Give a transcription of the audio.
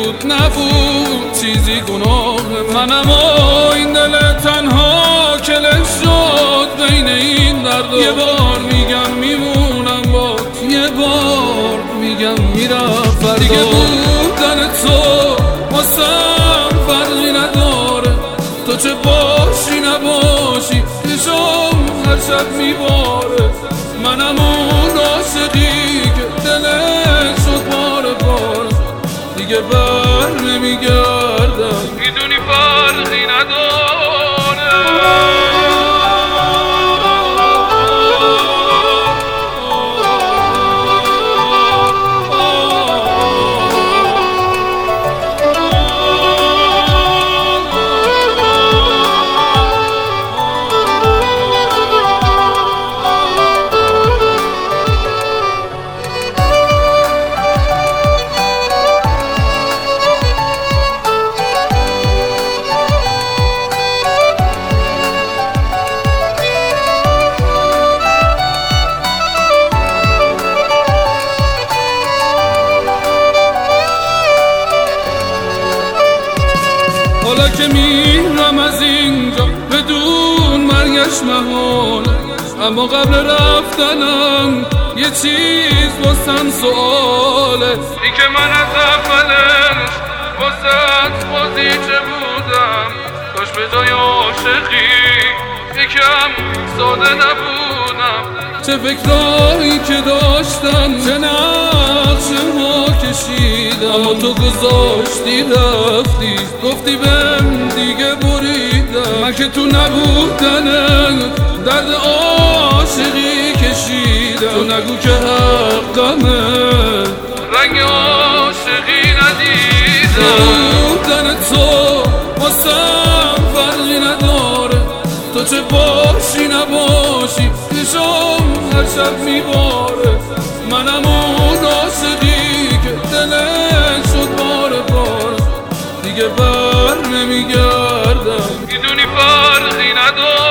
نبود چیزی گناه منم و این دل تنها کلک شد بین این درد. یه بار میگم میمونم با یه بار میگم میرم فردا. دیگه بودن تو واسم فرقی نداره، تو چه باشی نباشی پیشم هر شب میباره. منم اون عاشقی که دلش شد بار بار، دیگه بر نمیگردم میدونی فرقی نداره. حالا که میرم از اینجا بدون مرگش محال، اما قبل رفتنم یه چیز واسم سؤاله. ای که من از اولش واسه بازیچه بودم، کاش به جای عاشقی یکم ساده نبودم. چه فکرایی که داشتم، چه نقشه ها کشیدم، اما تو گذاشتی رفتی گفتی بهم دیگه بریدم. من که تو نبودن درد عاشقی کشیدم، تو نگو که حقمه رنگ عاشقی ندیدم. بودن تو واسم فرقی نداره، تو چه باشی نباشی پیشم هر شب میباره. منم اون عاشقی که دلش شد بار بار، دیگه بر نمیگردم میدونی فرقی نداره.